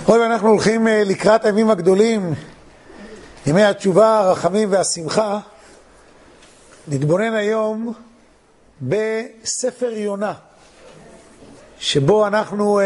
אנחנו הולכים לקראת הימים הגדולים, ימי התשובה, הרחמים והשמחה. נתבונן היום בספר יונה, שבו אנחנו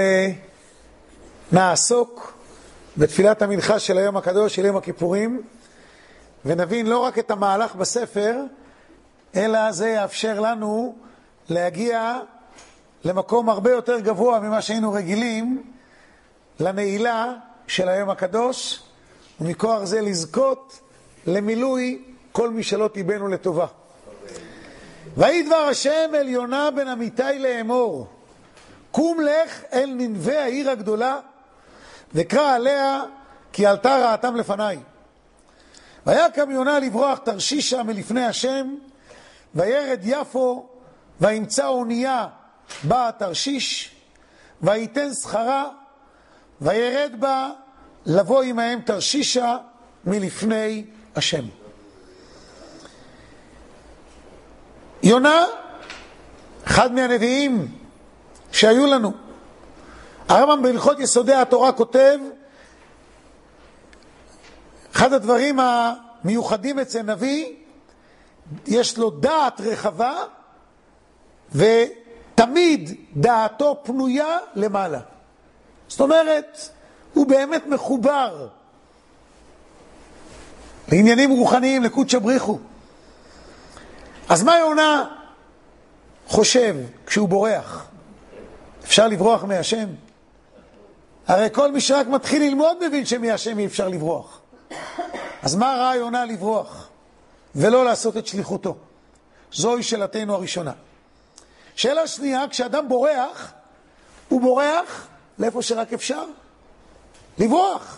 נעסוק בתפילת המנחה של היום הקדוש, של יום הכיפורים, ונבין לא רק את המהלך בספר, אלא זה יאפשר לנו להגיע למקום הרבה יותר גבוה ממה שהיינו רגילים, לנעילה של היום הקדוש, ומכוח זה לזכות למילוי כל משאלות ליבנו לטובה. ויהי דבר השם אל יונה בן אמיתי לאמור, קום לך אל ננבה העיר הגדולה, וקרא עליה כי עלתה רעתם לפניי. ויקם יונה לברוח תרשישה מלפני השם, וירד יפו, וימצא אונייה באה תרשיש, ויתן שכרה, וירד בה לבוא עמהם תרשישה מלפני השם. יונה, אחד מהנביאים שהיו לנו. הרמב"ם בהלכות יסודי התורה כותב, אחד הדברים המיוחדים אצל נביא, יש לו דעת רחבה, ותמיד דעתו פנויה למעלה. זאת אומרת, הוא באמת מחובר לעניינים רוחניים, לקודש בריחו. אז מה יונה חושב כשהוא בורח? אפשר לברוח מהשם? הרי כל מי שרק מתחיל ללמוד מבין שמהשם אי אפשר לברוח. אז מה ראה יונה לברוח ולא לעשות את שליחותו? זוהי שאלתנו הראשונה. שאלה שנייה, כשאדם בורח, הוא בורח לאיפה שרק אפשר לברוח.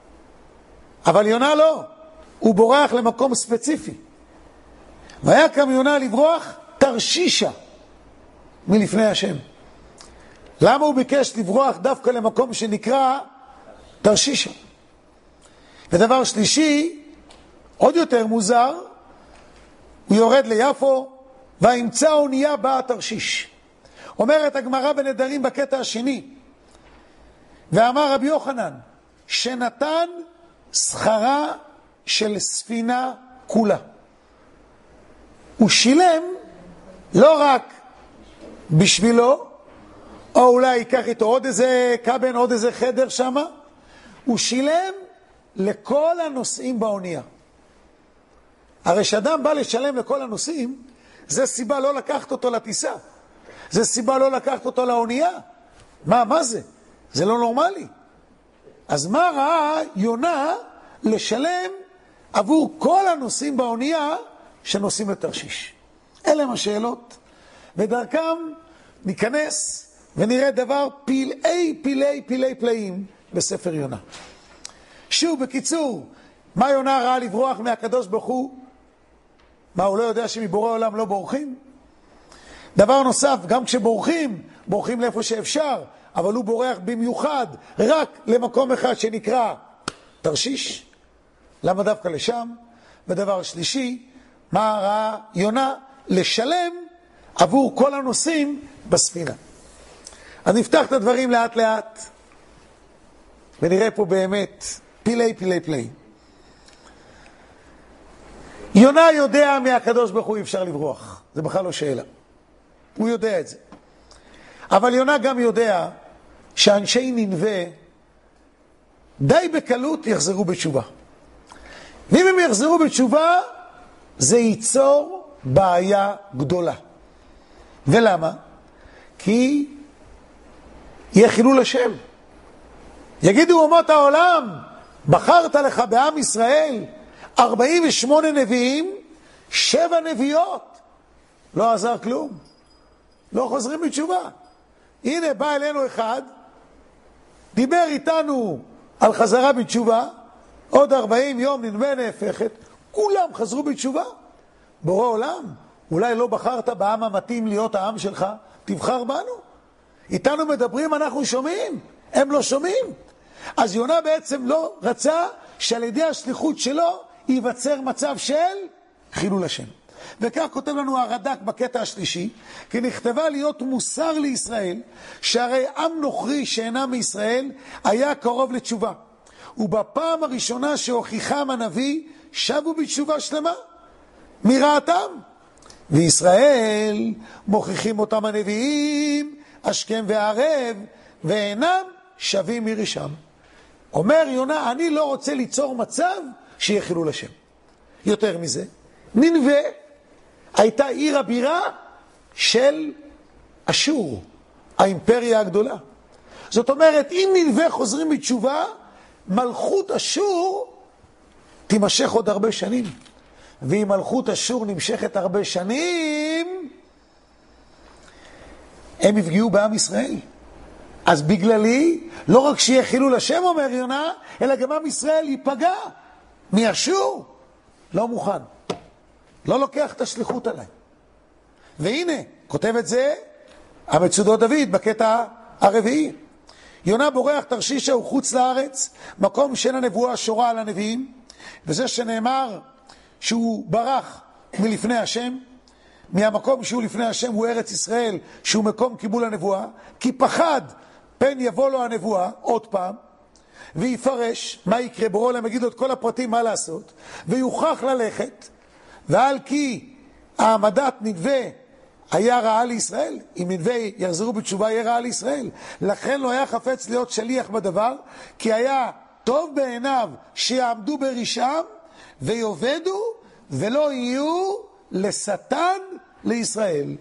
אבל יונה לא, הוא בורח למקום ספציפי. ויקם יונה לברוח תרשישה מלפני השם. למה הוא ביקש לברוח דווקא למקום שנקרא תרשישה? ודבר שלישי, עוד יותר מוזר, הוא יורד ליפו, וימצא אונייה באה תרשיש. אומרת הגמרא בנדרים בקטע השני, ואמר רבי יוחנן, שנתן שכרה של ספינה כולה. הוא שילם לא רק בשבילו, או אולי ייקח איתו עוד איזה קבן, עוד איזה חדר שם, הוא שילם לכל הנוסעים באונייה. הרי שאדם בא לשלם לכל הנוסעים, זה סיבה לא לקחת אותו לטיסה. זה סיבה לא לקחת אותו לאונייה. מה זה? זה לא נורמלי. אז מה ראה יונה לשלם עבור כל הנוסעים באונייה שנוסעים לתרשיש? אלה הם השאלות. ודרכם ניכנס ונראה דבר פלאי פלאים בספר יונה. שוב, בקיצור, מה יונה ראה לברוח מהקדוש ברוך הוא? מה, הוא לא יודע שמבורא עולם לא בורחים? דבר נוסף, גם כשבורחים, בורחים לאיפה שאפשר, אבל הוא בורח במיוחד רק למקום אחד שנקרא תרשיש. למה דווקא לשם? ודבר שלישי, מה ראה יונה? לשלם עבור כל הנוסעים בספינה. אז נפתח את הדברים לאט לאט, ונראה פה באמת פלאי. יונה יודע מהקדוש ברוך הוא אפשר לברוח. זה בכלל לא שאלה. הוא יודע את זה. אבל יונה גם יודע שאנשי ננבה די בקלות יחזרו בתשובה. ואם הם יחזרו בתשובה, זה ייצור בעיה גדולה. ולמה? כי יהיה חילול השם. יגידו אומות העולם, בחרת לך בעם ישראל 48 נביאים, 7 נביאות. לא עזר כלום. לא חוזרים בתשובה. הנה בא אלינו אחד, דיבר איתנו על חזרה בתשובה, עוד 40 יום ננבה נהפכת, כולם חזרו בתשובה. בורא עולם, אולי לא בחרת בעם המתאים להיות העם שלך, תבחר בנו. איתנו מדברים, אנחנו שומעים, הם לא שומעים. אז יונה בעצם לא רצה שעל ידי השליחות שלו ייווצר מצב של חילול השם. וכך כותב לנו הרד"ק בקטע השלישי, כי נכתבה להיות מוסר לישראל, שהרי עם נוכרי שאינם מישראל היה קרוב לתשובה. ובפעם הראשונה שהוכיחם הנביא, שבו בתשובה שלמה מרעתם. וישראל מוכיחים אותם הנביאים, השכם והערב, ואינם שווים מרשם. אומר יונה, אני לא רוצה ליצור מצב שיהיה חילול השם. יותר מזה, נינווה הייתה עיר הבירה של אשור, האימפריה הגדולה. זאת אומרת, אם נינווה חוזרים בתשובה, מלכות אשור תימשך עוד הרבה שנים. ואם מלכות אשור נמשכת הרבה שנים, הם יפגעו בעם ישראל. אז בגללי, לא רק שיהיה חילול השם, אומר יונה, אלא גם עם ישראל ייפגע מאשור. לא מוכן. לא לוקח את השליחות עליי. והנה, כותב את זה המצודות דוד בקטע הרביעי. יונה בורח תרשישה וחוץ לארץ, מקום שאין הנבואה שורה על הנביאים, וזה שנאמר שהוא ברח מלפני השם, מהמקום שהוא לפני השם הוא ארץ ישראל, שהוא מקום קיבול הנבואה, כי פחד פן יבוא לו הנבואה עוד פעם, ויפרש מה יקרה, בורא עולם יגיד לו את כל הפרטים מה לעשות, ויוכח ללכת, ועל כי העמדת נינווה היה רעה לישראל, אם נינווה יחזרו בתשובה יהיה רעה לישראל, לכן לא היה חפץ להיות שליח בדבר, כי היה טוב בעיניו שיעמדו ברשעם ויובדו ולא יהיו לשטן לישראל.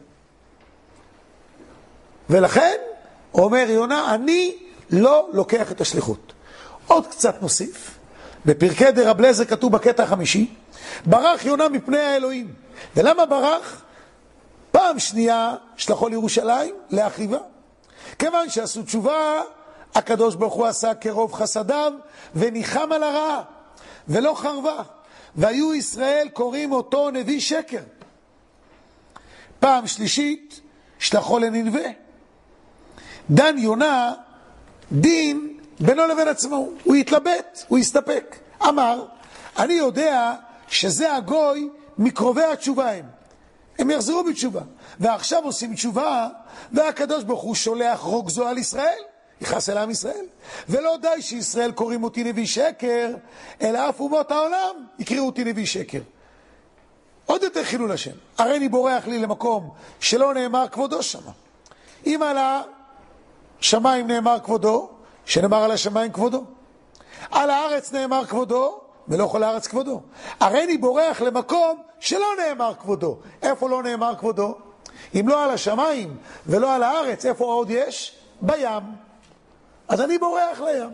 ולכן אומר יונה, אני לא לוקח את השליחות. עוד קצת נוסיף, בפרקי דרב אליעזר כתוב בקטע החמישי, ברח יונה מפני האלוהים. ולמה ברח? פעם שנייה שלחו לירושלים להחריבה. כיוון שעשו תשובה, הקדוש ברוך הוא עשה כרוב חסדיו וניחם על הרעה ולא חרבה. והיו ישראל קוראים אותו נביא שקר. פעם שלישית שלחו לנינווה. דן יונה דין בינו לבין עצמו, הוא התלבט, הוא הסתפק. אמר, אני יודע שזה הגוי מקרובי התשובה הם יחזרו בתשובה. ועכשיו עושים תשובה, והקדוש ברוך הוא שולח רוגזו על ישראל, יכעס אל עם ישראל. ולא די שישראל קוראים אותי נביא שקר, אלא אף אומות העולם יקראו אותי נביא שקר. עוד יותר חילול השם. הרי אני בורח לי למקום שלא נאמר כבודו שם. אם על השמיים נאמר כבודו, שנאמר על השמיים כבודו. על הארץ נאמר כבודו, ולא כל הארץ כבודו. הרי אני בורח למקום שלא נאמר כבודו. איפה לא נאמר כבודו? אם לא על השמיים ולא על הארץ, איפה עוד יש? בים. אז אני בורח לים.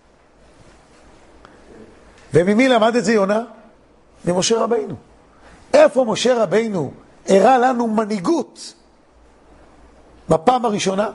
וממי למד את זה יונה? ממשה רבינו. איפה משה רבינו הראה לנו מנהיגות בפעם הראשונה?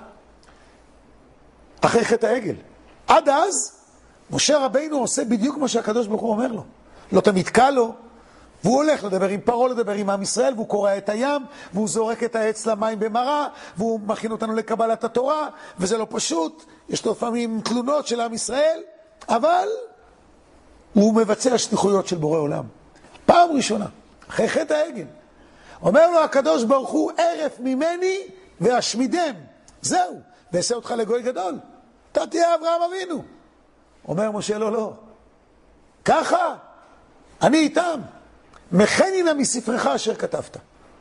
אחרי חטא העגל. עד אז משה רבינו עושה בדיוק מה שהקדוש ברוך הוא אומר לו. לא תמיד קל לו, והוא הולך לדבר עם פרעה, לדבר עם עם ישראל, והוא קורא את הים, והוא זורק את העץ למים במראה, והוא מכין אותנו לקבלת התורה, וזה לא פשוט, יש לו לפעמים תלונות של עם ישראל, אבל הוא מבצע שליחויות של בורא עולם. פעם ראשונה, אחרי חטא העגל, אומר לו הקדוש ברוך הוא, ערף ממני ואשמידם, זהו, ועשה אותך לגוי גדול, אתה תהיה אברהם אבינו. אומר משה, לא, לא, ככה, אני איתם, מחנינה מספרך אשר כתבת.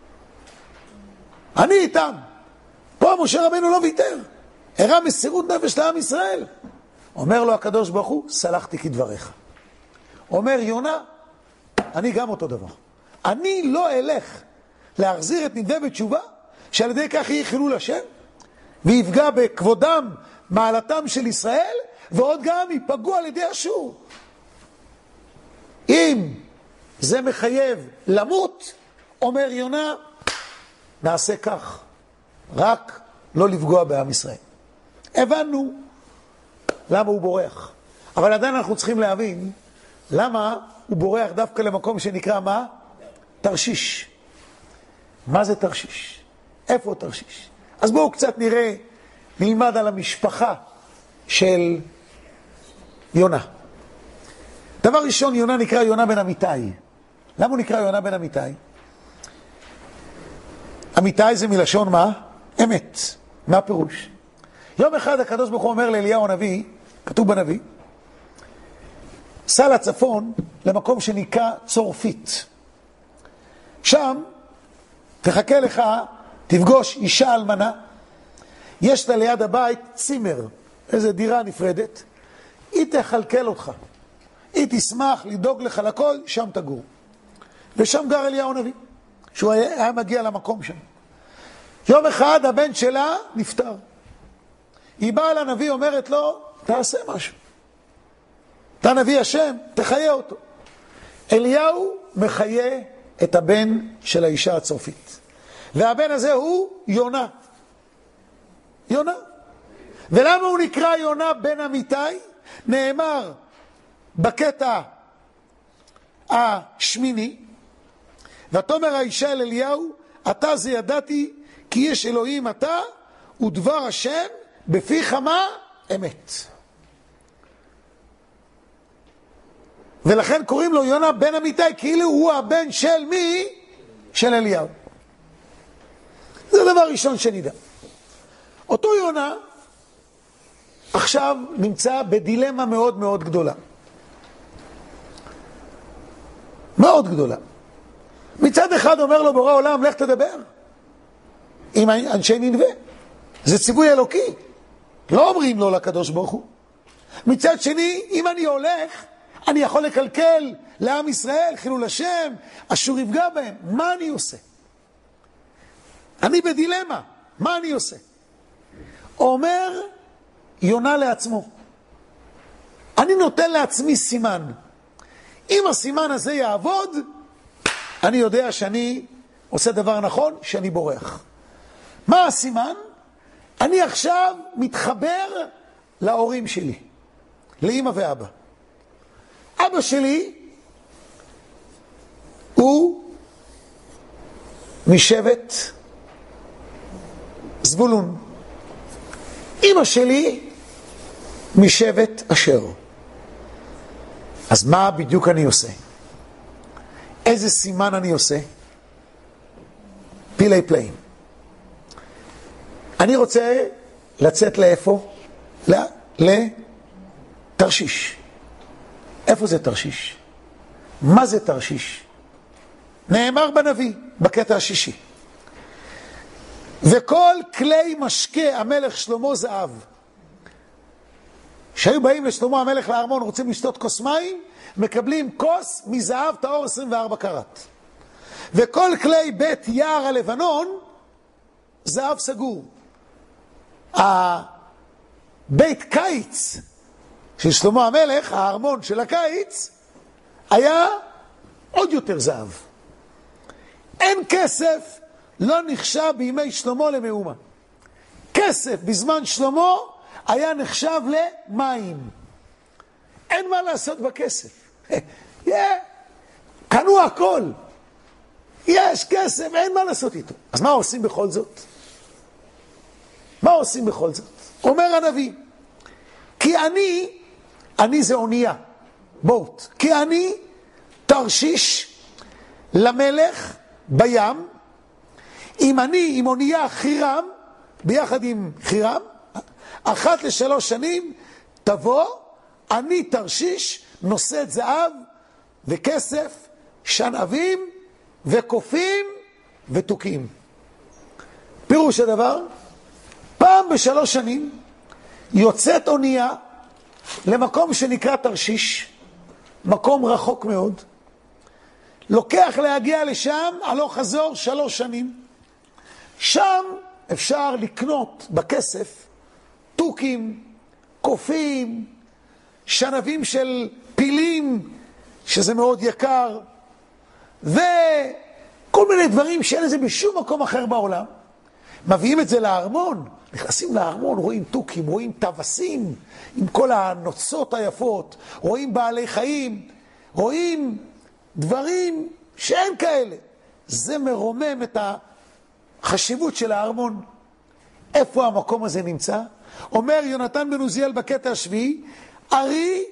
אני איתם. פה משה רבינו לא ויתר, הראה מסירות נפש לעם ישראל. אומר לו הקדוש ברוך הוא, סלחתי כדבריך. אומר יונה, אני גם אותו דבר. אני לא אלך להחזיר את נינווה בתשובה, שעל ידי כך יהיה חילול השם, ויפגע בכבודם, מעלתם של ישראל, ועוד גם ייפגעו על ידי אשור. אם זה מחייב למות, אומר יונה, נעשה כך, רק לא לפגוע בעם ישראל. הבנו למה הוא בורח. אבל עדיין אנחנו צריכים להבין למה הוא בורח דווקא למקום שנקרא מה? תרשיש. מה זה תרשיש? איפה תרשיש? אז בואו קצת נראה, נלמד על המשפחה של יונה. דבר ראשון, יונה נקרא יונה בן אמיתי. למה הוא נקרא יונה בן אמיתי? אמיתי זה מלשון מה? אמת. מה הפירוש? יום אחד הקדוש ברוך הוא אומר לאליהו הנביא, כתוב בנביא, סע לצפון למקום שנקרא צורפית. שם תחכה לך, תפגוש אישה אלמנה, יש לה ליד הבית צימר, איזו דירה נפרדת, היא תחלקל אותך, היא תשמח לדאוג לך לכל, שם תגור. ושם גר אליהו הנביא, שהוא היה מגיע למקום שם. יום אחד הבן שלה נפטר. היא באה לנביא, אומרת לו, תעשה משהו. אתה נביא השם, תחיה אותו. אליהו מחיה את הבן של האישה הצורפית. והבן הזה הוא יונה. יונה. ולמה הוא נקרא יונה בן אמיתי? נאמר בקטע השמיני, ותאמר האישה אל אליהו, אתה זה ידעתי כי יש אלוהים אתה, ודבר השם בפיך מה? אמת. ולכן קוראים לו יונה בן אמיתי, כאילו הוא הבן של מי? של אליהו. זה דבר ראשון שנדע. אותו יונה עכשיו נמצא בדילמה מאוד מאוד גדולה. מאוד גדולה. מצד אחד אומר לו בורא עולם, לך תדבר עם אנשי נינווה. זה ציווי אלוקי. לא אומרים לו לקדוש ברוך הוא. מצד שני, אם אני הולך, אני יכול לקלקל לעם ישראל, חילול השם, אשור יפגע בהם. מה אני עושה? אני בדילמה. מה אני עושה? אומר יונה לעצמו, אני נותן לעצמי סימן. אם הסימן הזה יעבוד, אני יודע שאני עושה דבר נכון, שאני בורח. מה הסימן? אני עכשיו מתחבר להורים שלי, לאמא ואבא. אבא שלי הוא משבט זבולון. אמא שלי משבט אשר. אז מה בדיוק אני עושה? איזה סימן אני עושה? פילי פליין. אני רוצה לצאת לאיפה? לתרשיש. איפה זה תרשיש? מה זה תרשיש? נאמר בנביא, בקטע השישי. וכל כלי משקה המלך שלמה זהב. שהיו באים לשלמה המלך לארמון, רוצים לשתות כוס מים, מקבלים כוס מזהב טהור 24 קראט. וכל כלי בית יער הלבנון, זהב סגור. הבית קיץ של שלמה המלך, הארמון של הקיץ, היה עוד יותר זהב. אין כסף, לא נחשב בימי שלמה למאומה. כסף בזמן שלמה היה נחשב למים. אין מה לעשות בכסף. קנו הכל. יש כסף, אין מה לעשות איתו. אז מה עושים בכל זאת? מה עושים בכל זאת? אומר הנביא, כי אני זה אונייה, בוט. כי אני תרשיש למלך בים, אם אני עם אונייה חירם, ביחד עם חירם, 1 ל3 שנים תבוא, אני תרשיש נושאת זהב וכסף, שנאבים וקופים ותוקים. פירוש הדבר, פעם ב3 שנים יוצאת אונייה למקום שנקרא תרשיש, מקום רחוק מאוד. לוקח להגיע לשם, הלוך חזור 3 שנים. שם אפשר לקנות בכסף תוקים, קופים, שנבים של פילים, שזה מאוד יקר, וכל מיני דברים שאין לזה בשום מקום אחר בעולם. מביאים את זה לארמון, נכנסים לארמון, רואים תוקים, רואים טווסים, עם כל הנוצות היפות, רואים בעלי חיים, רואים דברים שאין כאלה. זה מרומם את החשיבות של הארמון. איפה המקום הזה נמצא? אומר יונתן בן עוזיאל בקטע השביעי, ארי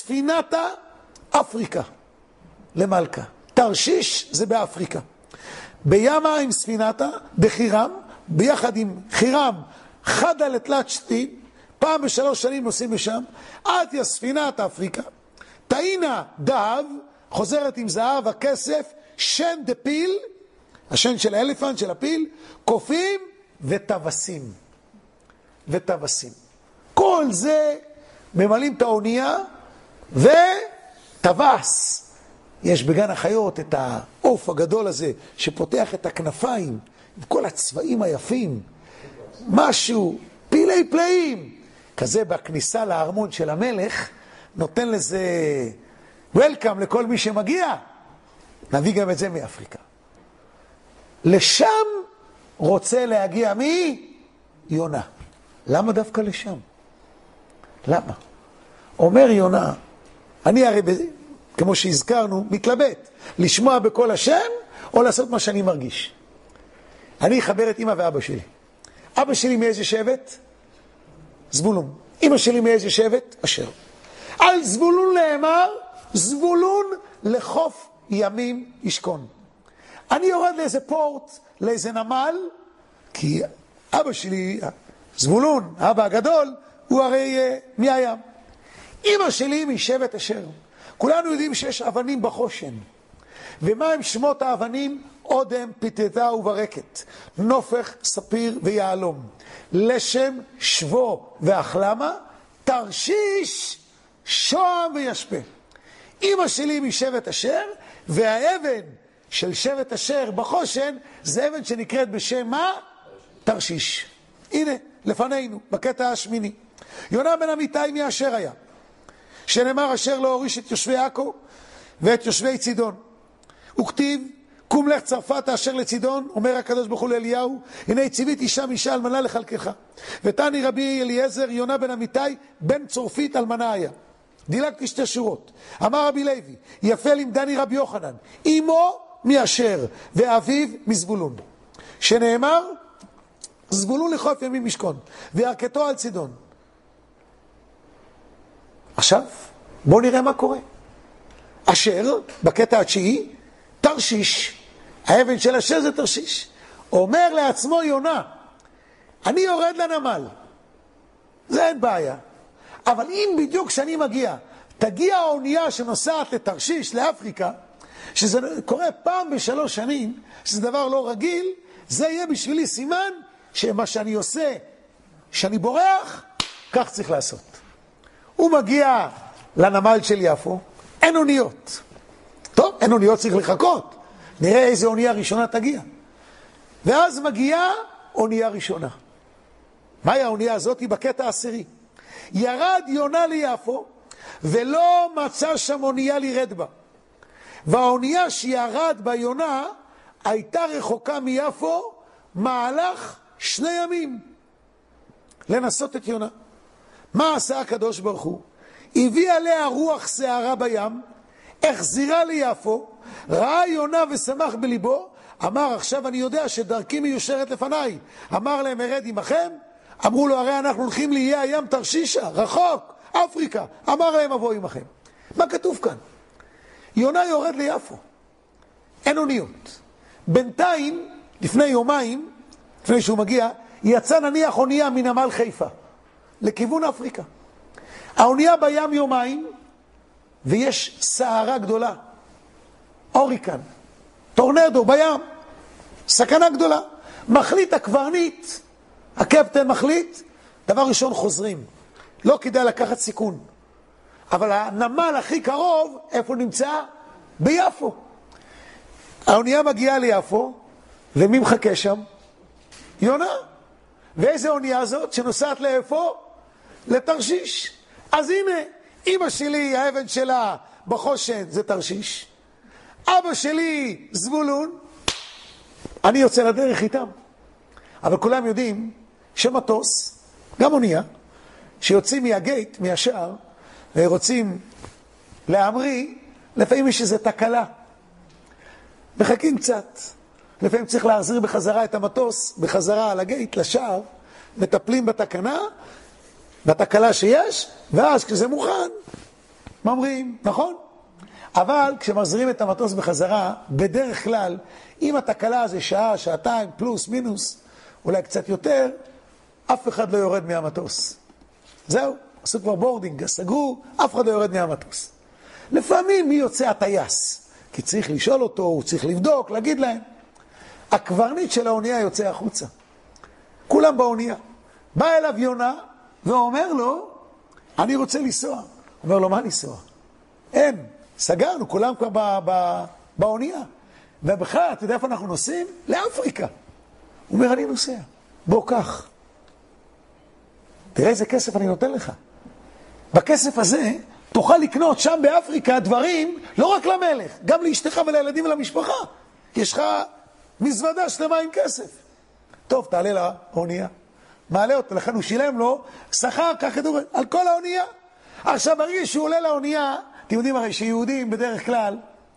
ספינתה אפריקה למלכה. תרשיש זה באפריקה. בימה עם ספינתה, בחירם, ביחד עם חירם, חדה לתלת שתין, פעם ב3 שנים נוסעים לשם, עד ספינת אפריקה, תאינה דהב, חוזרת עם זהב, הכסף, שן דפיל, השן של האלפנט, של הפיל, קופים וטווסים. וטווסים. כל זה ממלאים את האונייה, וטווס. יש בגן החיות את העוף הגדול הזה, שפותח את הכנפיים, עם כל הצבעים היפים. משהו, פילי פלאים. כזה בכניסה לארמון של המלך, נותן לזה וולקאם לכל מי שמגיע. נביא גם את זה מאפריקה. לשם רוצה להגיע מי? יונה. למה דווקא לשם? למה? אומר יונה, אני הרי, כמו שהזכרנו, מתלבט, לשמוע בכל השם או לעשות מה שאני מרגיש. אני אחבר את אמא ואבא שלי. אבא שלי מאיזה שבט? זבולון. אמא שלי מאיזה שבט? אשר. על זבולון נאמר, זבולון לחוף ימים ישכון. אני יורד לאיזה פורט, לאיזה נמל, כי אבא שלי, זבולון, האבא הגדול, הוא הרי מהים. אמא שלי משבט אשר. כולנו יודעים שיש אבנים בחושן. ומה הם שמות האבנים? אודם, פיתתה וברקת, נופך, ספיר ויעלום, לשם, שבו ואחלמה, תרשיש, שוהם וישפה. אמא שלי משבט אשר, והאבן של שבט אשר בחושן, זה אבן שנקראת בשם מה? תרשיש. הנה, לפנינו, בקטע השמיני. יונה בן אמיתי מאשר היה, שנאמר אשר לא הוריש את יושבי עכו ואת יושבי צידון. וכתיב, קום לך צרפת אשר לצידון, אומר הקדוש ברוך הוא לאליהו, הנה ציוויתי שם אישה אלמנה לכלכך. ותני רבי אליעזר יונה בן אמיתי בן צורפית אלמנה היה. דילגתי 2 שורות. אמר רבי לוי, יפה לימדני רבי יוחנן, אמו מאשר ואביו מזבולון. שנאמר, זבולון לחוף ימים משכון, וירכתו על צידון. עכשיו, בואו נראה מה קורה. אשר, בקטע התשיעי, תרשיש, האבן של אשר זה תרשיש. אומר לעצמו יונה, אני יורד לנמל, זה אין בעיה. אבל אם בדיוק כשאני מגיע, תגיע האונייה שנוסעת לתרשיש, לאפריקה, שזה קורה פעם ב3 שנים, שזה דבר לא רגיל, זה יהיה בשבילי סימן שמה שאני עושה, שאני בורח, כך צריך לעשות. הוא מגיע לנמל של יפו, אין אוניות. טוב, אין אוניות, צריך לחכות. נראה איזה אונייה ראשונה תגיע. ואז מגיעה אונייה ראשונה. מהי האונייה הזאת? היא בקטע 10. ירד יונה ליפו, ולא מצא שם אונייה לירד בה. והאונייה שירד ביונה, הייתה רחוקה מיפו, מהלך 2 ימים. לנסות את יונה. מה עשה הקדוש ברוך הוא? הביא עליה רוח שערה בים, החזירה ליפו, ראה יונה ושמח בליבו, אמר עכשיו אני יודע שדרכי מיושרת לפניי. אמר להם ארד עמכם, אמרו לו הרי אנחנו הולכים לאיי הים תרשישה, רחוק, אפריקה. אמר להם אבוא עמכם. מה כתוב כאן? יונה יורד ליפו, אין אוניות. בינתיים, לפני יומיים, לפני שהוא מגיע, יצא נניח אונייה מנמל חיפה, לכיוון אפריקה. האונייה בים יומיים, ויש סערה גדולה, אוריקן, טורנדו בים, סכנה גדולה. מחליט הקברניט, הקפטן מחליט, דבר ראשון חוזרים. לא כדאי לקחת סיכון. אבל הנמל הכי קרוב, איפה נמצא? ביפו. האונייה מגיעה ליפו, ומי מחכה שם? יונה. ואיזה אונייה זאת שנוסעת לאיפה? לתרשיש. אז הנה, אמא שלי, האבן שלה בחושן זה תרשיש. אבא שלי זבולון, אני יוצא לדרך איתם. אבל כולם יודעים שמטוס, גם אונייה, שיוצאים מהגייט, מהשער, ורוצים להמריא, לפעמים יש איזו תקלה. מחכים קצת. לפעמים צריך להחזיר בחזרה את המטוס, בחזרה על הגייט, לשער, מטפלים בתקלה שיש, ואז כשזה מוכן, ממריאים, נכון? אבל כשמחזירים את המטוס בחזרה, בדרך כלל, אם התקלה זה שעה, שעתיים, פלוס, מינוס, אולי קצת יותר, אף אחד לא יורד מהמטוס. זהו, עשו כבר בורדינג, סגרו, אף אחד לא יורד מהמטוס. לפעמים מי יוצא הטייס? כי צריך לשאול אותו, הוא צריך לבדוק, להגיד להם. הקברניט של האונייה יוצא החוצה. כולם באונייה. בא אליו יונה ואומר לו, אני רוצה לנסוע. אומר לו, מה לנסוע? אין, סגרנו, כולם כבר באונייה. ובכלל, אתה יודע איפה אנחנו נוסעים? לאפריקה. הוא אומר, אני נוסע. בוא, קח. תראה איזה כסף אני נותן לך. בכסף הזה תוכל לקנות שם באפריקה דברים, לא רק למלך, גם לאשתך ולילדים ולמשפחה. יש לך מזוודה שלמה עם כסף. טוב, תעלה לאונייה. מעלה אותו, לכן הוא שילם לו, שכר כך כדור, על כל האונייה. עכשיו, ברגע שהוא עולה לאונייה, אתם יודעים הרי שיהודים בדרך כלל,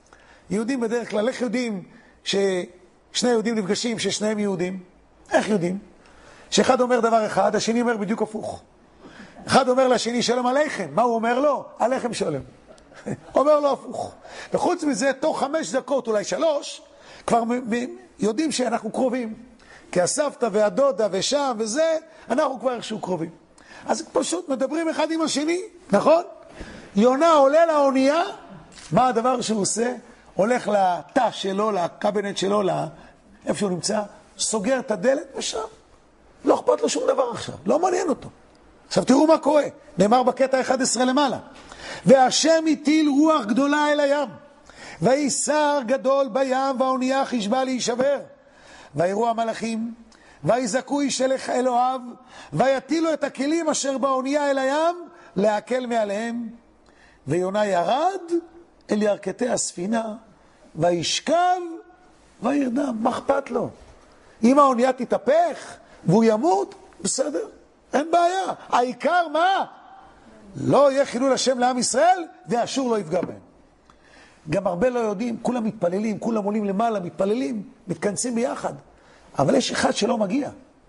איך יודעים ששני יהודים נפגשים, ששניהם יהודים? איך יודעים? שאחד אומר דבר אחד, השני אומר בדיוק הפוך. אחד אומר לשני שלום עליכם, מה הוא אומר לו? עליכם שלום. אומר לו הפוך. וחוץ מזה, תוך 5 דקות, אולי 3, כבר יודעים שאנחנו קרובים. כי הסבתא והדודה ושם וזה, אנחנו כבר איכשהו קרובים. אז פשוט מדברים אחד עם השני, נכון? יונה עולה לאונייה, מה הדבר שהוא עושה? הולך לתא שלו, לקבינט שלו, איפה שהוא נמצא, סוגר את הדלת ושם. לא אכפת לו שום דבר עכשיו, לא מעניין אותו. עכשיו תראו מה קורה, נאמר בקטע 11 למעלה. והשם הטיל רוח גדולה אל הים, ויהי סער גדול בים, והאונייה חשבה להישבר. ויראו המלאכים, ויזעקו איש אל אלוהיו, ויטילו את הכלים אשר באונייה אל הים, להקל מעליהם. ויונה ירד אל ירכתי הספינה, וישכב וירדם. מה אכפת לו? אם האונייה תתהפך והוא ימות, בסדר, אין בעיה. העיקר מה? לא יהיה חילול השם לעם ישראל, והאשור לא יפגע בהם. גם הרבה לא יודעים, כולם מתפללים, כולם עולים למעלה, מתפללים, מתכנסים ביחד. אבל יש אחד שלא מגיע.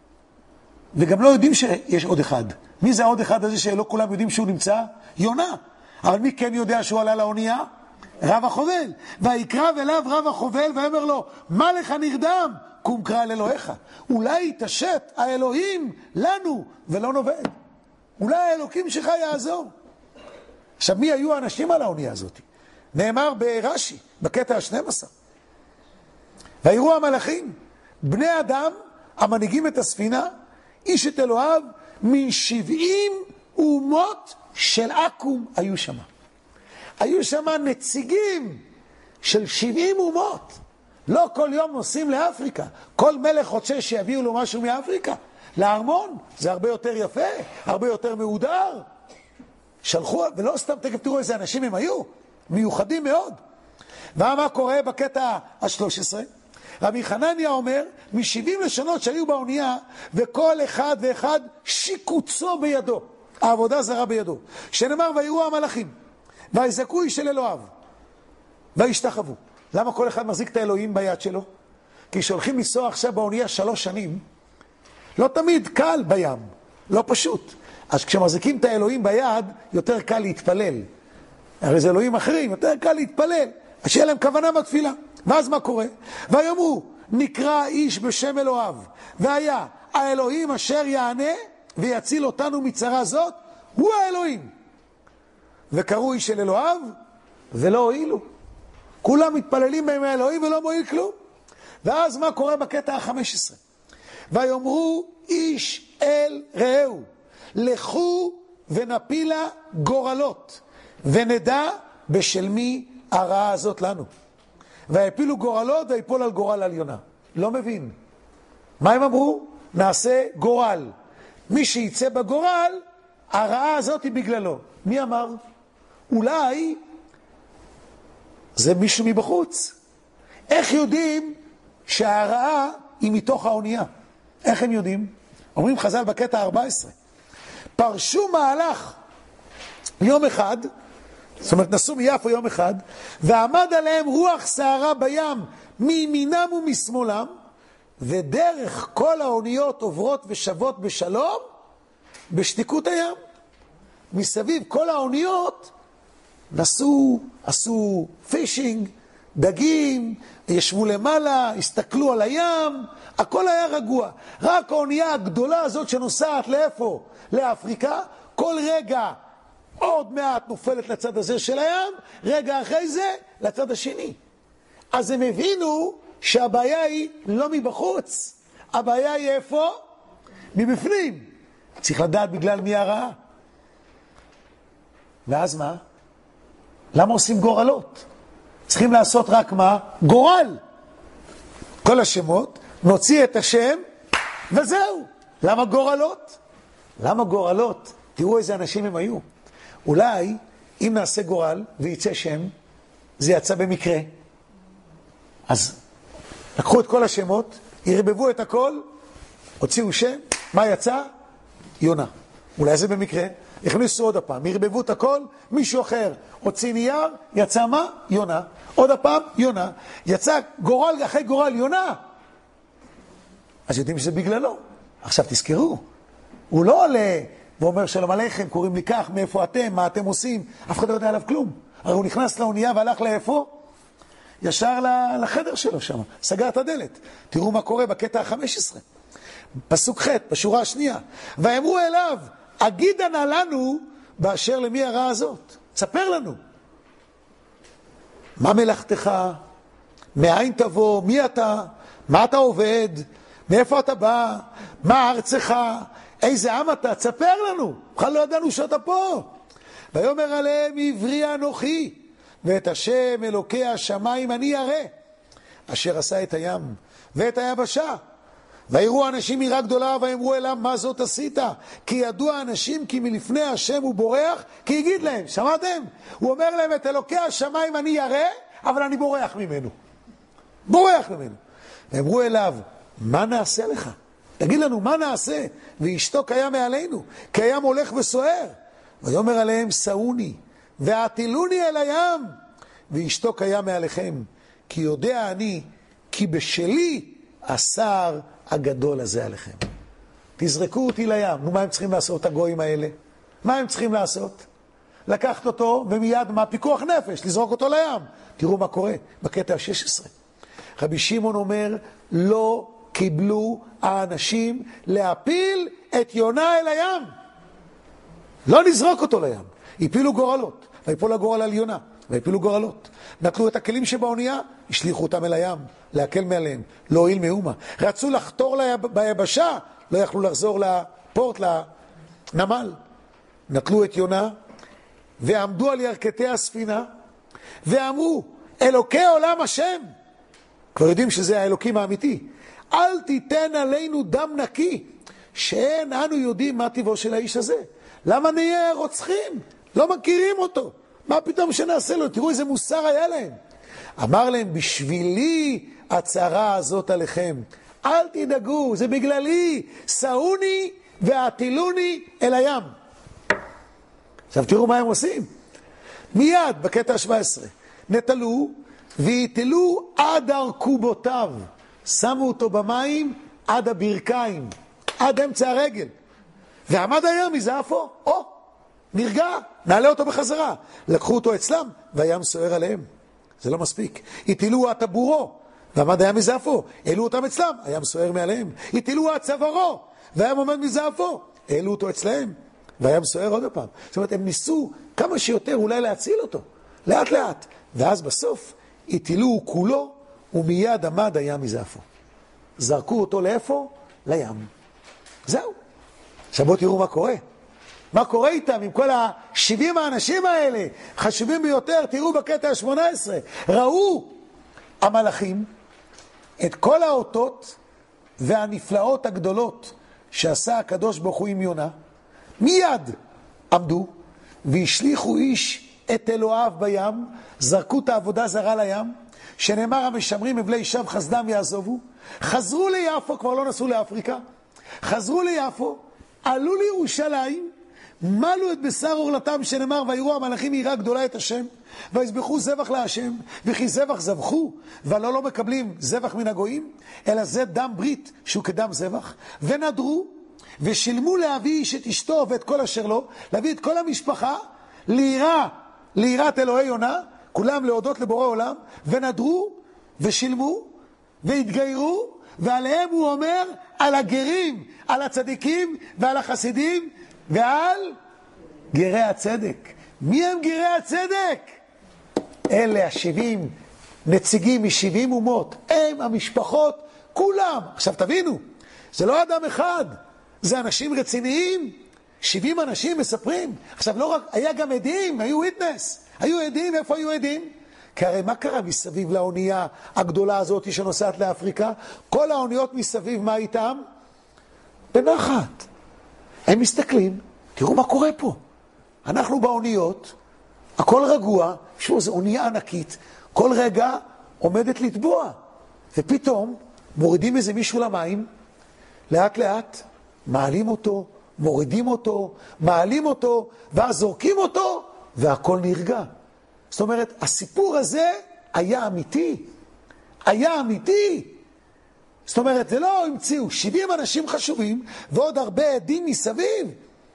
וגם לא יודעים שיש עוד אחד. מי זה העוד אחד הזה שלא כולם יודעים שהוא נמצא? יונה. אבל מי כן יודע שהוא עלה לאונייה? רב החובל. ויקרב אליו רב החובל ואומר לו, מה לך נרדם? קום קרא אל אלוהיך. אולי יתעשת האלוהים לנו ולא נובד. אולי האלוקים שלך יעזור. עכשיו, מי היו האנשים על האונייה הזאת? נאמר ברש"י, בקטע ה-12. ויראו המלאכים, בני אדם, המנהיגים את הספינה, איש את אלוהיו, מ70 אומות של עכו"ם היו שם. היו שם נציגים של 70 אומות. לא כל יום נוסעים לאפריקה. כל מלך רוצה שיביאו לו משהו מאפריקה. לארמון, זה הרבה יותר יפה, הרבה יותר מהודר. שלחו, ולא סתם, תכף תראו איזה אנשים הם היו. מיוחדים מאוד. ומה קורה בקטע ה-13? רבי חנניה אומר, מ70 לשונות שהיו באונייה, וכל אחד ואחד שיקוצו בידו. העבודה זרה בידו. שנאמר, ויראו המלאכים, ויזעקו איש אל אלוהיו, וישתחוו. למה כל אחד מחזיק את האלוהים ביד שלו? כי שהולכים לנסוע עכשיו באונייה 3 שנים, לא תמיד קל בים, לא פשוט. אז כשמחזיקים את האלוהים ביד, יותר קל להתפלל. הרי זה אלוהים אחרים, יותר קל להתפלל. אז שיהיה להם כוונה בתפילה. ואז מה קורה? ויאמרו, נקרא איש בשם אלוהיו, והיה האלוהים אשר יענה ויציל אותנו מצרה זאת, הוא האלוהים. וקראו איש אל אלוהיו ולא הועילו. כולם מתפללים בהם האלוהים ולא מועיל כלום. ואז מה קורה בקטע ה-15? ויאמרו איש אל רעהו, לכו ונפילה גורלות, ונדע בשל מי הרעה הזאת לנו. והפילו גורלות ויפול על גורל על יונה. לא מבין. מה הם אמרו? נעשה גורל. מי שיצא בגורל, הרעה הזאת היא בגללו. מי אמר? אולי זה מישהו מבחוץ. איך יודעים שהרעה היא מתוך האונייה? איך הם יודעים? אומרים חז"ל בקטע 14. פרשו מהלך יום אחד, זאת אומרת נסעו מיפו יום אחד, ועמד עליהם רוח סערה בים מימינם ומשמאלם, ודרך כל האוניות עוברות ושבות בשלום בשתיקות הים. מסביב כל האוניות נסעו, עשו פישינג, דגים, ישבו למעלה, הסתכלו על הים, הכל היה רגוע. רק האונייה הגדולה הזאת שנוסעת לאיפה? לאפריקה, כל רגע עוד מעט נופלת לצד הזה של הים, רגע אחרי זה לצד השני. אז הם הבינו שהבעיה היא לא מבחוץ, הבעיה היא איפה? מבפנים. צריך לדעת בגלל מי הרעה. ואז מה? למה עושים גורלות? צריכים לעשות רק מה? גורל. כל השמות, נוציא את השם, וזהו. למה גורלות? למה גורלות? תראו איזה אנשים הם היו. אולי, אם נעשה גורל ויצא שם, זה יצא במקרה. אז לקחו את כל השמות, הרבבו את הכל, הוציאו שם, מה יצא? יונה. אולי זה במקרה. הכניסו עוד הפעם, הרבבו את הכל, מישהו אחר הוציא נייר, יצא מה? יונה. עוד הפעם, יונה. יצא גורל אחרי גורל יונה. אז יודעים שזה בגללו. עכשיו תזכרו, הוא לא עולה ואומר שלום עליכם, קוראים לי כך, מאיפה אתם, מה אתם עושים, אף אחד לא יודע עליו כלום. הרי הוא נכנס לאונייה והלך לאיפה? ישר לחדר שלו שם, סגר את הדלת. תראו מה קורה בקטע ה-15. פסוק ח' בשורה השנייה. ואמרו אליו, אגידה נא לנו באשר למי הרעה הזאת. תספר לנו. מה מלאכתך? מאין תבוא? מי אתה? מה אתה עובד? מאיפה אתה בא? מה ארצך? איזה עם אתה? תספר לנו. בכלל לא ידענו שאתה פה. ויאמר עליהם עברי אנוכי, ואת השם אלוקי השמיים אני ירא, אשר עשה את הים ואת היבשה. ויראו אנשים יראה גדולה, ואמרו אליו, מה זאת עשית? כי ידעו האנשים כי מלפני השם הוא בורח, כי יגיד להם, שמעתם? הוא אומר להם, את אלוקי השמיים אני ירא, אבל אני בורח ממנו. בורח ממנו. ואמרו אליו, מה נעשה לך? תגיד לנו, מה נעשה? וישתוק היה מעלינו, כי הים הולך וסוער. ויאמר עליהם, סעוני, והטילוני אל הים, וישתוק היה מעליכם. כי יודע אני, כי בשלי השר הגדול הזה עליכם. תזרקו אותי לים. נו, מה הם צריכים לעשות, הגויים האלה? מה הם צריכים לעשות? לקחת אותו ומיד מה? פיקוח נפש, לזרוק אותו לים. תראו מה קורה בקטע ה-16. רבי שמעון אומר, לא קיבלו האנשים להפיל את יונה אל הים. לא נזרוק אותו לים. הפילו גורלות. ויפול הגורל על יונה. ויפילו גורלות. נטלו את הכלים שבאונייה, השליחו אותם אל הים, להקל מעליהם, לא הועיל מאומה. רצו לחתור ביבשה, לא יכלו לחזור לפורט, לנמל. נטלו את יונה, ועמדו על ירכתי הספינה, ואמרו, אלוקי עולם השם, כבר יודעים שזה האלוקים האמיתי, אל תיתן עלינו דם נקי, שאין אנו יודעים מה טבעו של האיש הזה. למה נהיה רוצחים? לא מכירים אותו. מה פתאום שנעשה לו? תראו איזה מוסר היה להם. אמר להם, בשבילי הצרה הזאת עליכם. אל תדאגו, זה בגללי. סעוני והטילוני אל הים. עכשיו תראו מה הם עושים. מיד בקטע ה-17. נטלו והטלו עד ארכובותיו. שמו אותו במים עד הברכיים. עד אמצע הרגל. ועמד הים מזעפו. נרגע, נעלה אותו בחזרה. לקחו אותו אצלם, והים סוער עליהם. זה לא מספיק. הטילו עד טבורו, ועמד הים מזעפו. העלו אותם אצלם, הים סוער מעליהם. הטילו עד צווארו, והים עומד מזעפו. העלו אותו אצלהם, והים סוער עוד הפעם. זאת אומרת, הם ניסו כמה שיותר אולי להציל אותו. לאט לאט. ואז בסוף, הטילו כולו, ומיד עמד הים מזעפו. זרקו אותו לאיפה? לים. זהו. עכשיו בואו תראו מה קורה. מה קורה איתם, עם כל ה-70 האנשים האלה, חשובים ביותר, תראו בקטע ה-18, ראו המלאכים את כל האותות והנפלאות הגדולות שעשה הקדוש ברוך הוא עם יונה, מיד עמדו והשליחו איש את אלוהיו בים, זרקו את העבודה זרה לים, שנאמר המשמרים מבלי שב חסדם יעזובו, חזרו ליפו, כבר לא נסעו לאפריקה, חזרו ליפו, עלו לירושלים, מלו את בשר אורלתם, שנאמר ויראו המלאכים יראה גדולה את השם, ויזבחו זבח להשם, וכי זבח זבחו, ולא מקבלים זבח מן הגויים, אלא זה דם ברית שהוא כדם זבח, ונדרו ושילמו להביא איש את אשתו ואת כל אשר לו, להביא את כל המשפחה ליראה ליראת אלוהי יונה, כולם להודות לבורא עולם, ונדרו ושילמו והתגיירו, ועליהם הוא אומר על הגרים, על הצדיקים ועל החסידים ועל גרי הצדק. מי הם גרי הצדק? אלה 70 נציגים מ70 אומות, הם המשפחות כולם. עכשיו תבינו, זה לא אדם אחד, זה אנשים רציניים. 70 אנשים מספרים. עכשיו לא רק, היה גם עדים, היו ויטנס, היו עדים. איפה היו עדים? כי הרי מה קרה מסביב לאונייה הגדולה הזאת שנוסעת לאפריקה? כל האוניות מסביב, מה איתם? בנחת. הם מסתכלים, תראו מה קורה פה. אנחנו באוניות, הכל רגוע, שוב, זו אונייה ענקית, כל רגע עומדת לטבוע. ופתאום מורידים איזה מישהו למים, לאט לאט מעלים אותו, מורידים אותו, מעלים אותו, ואז זורקים אותו, והכל נרגע. זאת אומרת, הסיפור הזה היה אמיתי. היה אמיתי. זאת אומרת, זה לא המציאו 70 אנשים חשובים, ועוד הרבה עדים מסביב.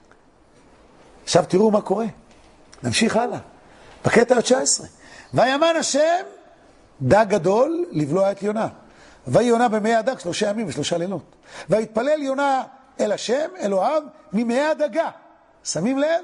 עכשיו תראו מה קורה. נמשיך הלאה. בקטע ה-19. וימן השם דג גדול לבלוע את יונה. ויונה במי הדג 3 ימים ו3 לילות. ויתפלל יונה אל השם, אלוהיו, ממי הדגה. שמים לב?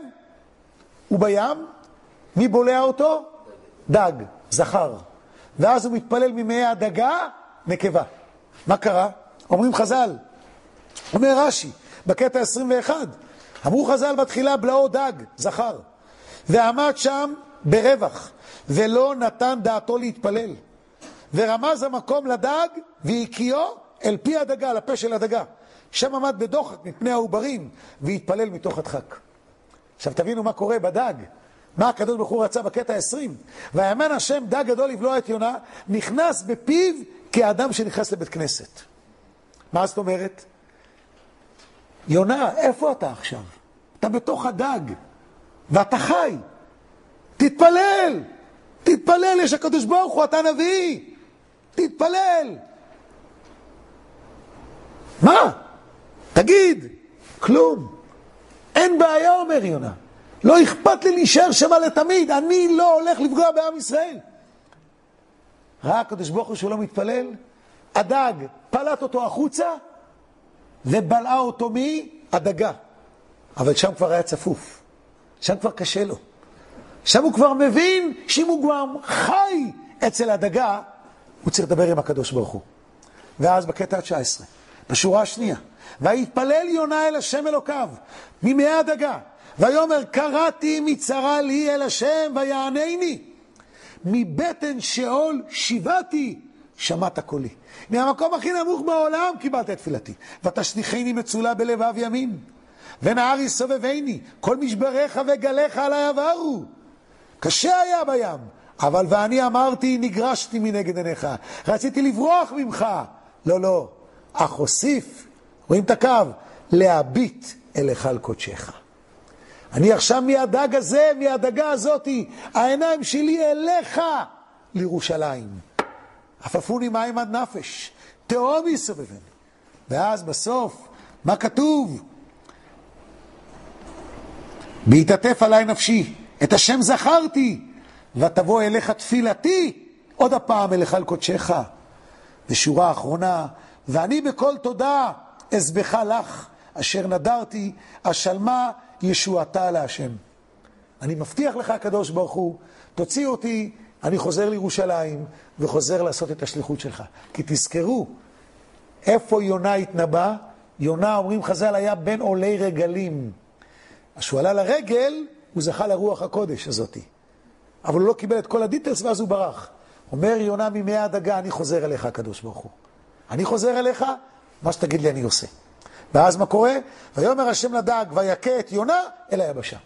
ובים, מי בולע אותו? דג, זכר. ואז הוא מתפלל ממי הדגה, נקבה. מה קרה? אומרים חז"ל, אומר רש"י, בקטע 21, אמרו חז"ל בתחילה בלעו דג, זכר, ועמד שם ברווח, ולא נתן דעתו להתפלל. ורמז המקום לדג, והקיאו אל פי הדגה, לפה של הדגה. שם עמד בדוחק מפני העוברים, והתפלל מתוך הדחק. עכשיו תבינו מה קורה בדג. מה הקדוש ברוך הוא רצה בקטע 20? וימן השם דג גדול לבלוע את יונה, נכנס בפיו כאדם שנכנס לבית כנסת. מה זאת אומרת? יונה, איפה אתה עכשיו? אתה בתוך הדג, ואתה חי. תתפלל! תתפלל, יש הקדוש ברוך הוא, אתה נביא! תתפלל! מה? תגיד! כלום. אין בעיה, אומר יונה. לא אכפת לי להישאר שמה לתמיד, אני לא הולך לפגוע בעם ישראל. ראה הקדוש ברוך הוא שהוא לא מתפלל, הדג פלט אותו החוצה, ובלעה אותו מהדגה. אבל שם כבר היה צפוף, שם כבר קשה לו. שם הוא כבר מבין שאם הוא כבר חי אצל הדגה, הוא צריך לדבר עם הקדוש ברוך הוא. ואז בקטע 19, בשורה השנייה, ויתפלל יונה אל השם אלוקיו, ממי הדגה, ויאמר קראתי מצרה לי אל השם ויענני, מבטן שאול שיבתי שמעת קולי. מהמקום הכי נמוך בעולם קיבלת את תפילתי. ותשליחני מצולה בלבב ימים, ונהר יסובבני, כל משבריך וגליך עלי עברו. קשה היה בים, אבל ואני אמרתי נגרשתי מנגד עיניך, רציתי לברוח ממך. לא, לא, אך הוסיף, רואים את הקו, להביט אל היכל קודשך. אני עכשיו מהדג הזה, מהדגה הזאת, העיניים שלי אליך לירושלים. עפפוני מים עד נפש, תהום יסובבני. ואז בסוף, מה כתוב? בהתעטף עליי נפשי, את השם זכרתי, ותבוא אליך תפילתי, עוד הפעם אל היכל קודשך. ושורה האחרונה, ואני בכל תודה אזבחה לך, אשר נדרתי, השלמה ישועתה להשם. אני מבטיח לך הקדוש ברוך הוא, תוציא אותי, אני חוזר לירושלים, וחוזר לעשות את השליחות שלך. כי תזכרו, איפה יונה התנבא? יונה, אומרים חז"ל, היה בין עולי רגלים. כשהוא עלה לרגל, הוא זכה לרוח הקודש הזאת. אבל הוא לא קיבל את כל הדיטלס, ואז הוא ברח. אומר יונה ממי הדגה, אני חוזר אליך הקדוש ברוך הוא. אני חוזר אליך, מה שתגיד לי אני עושה. ואז מה קורה? ויאמר השם לדג, ויקה את יונה אל היבשה.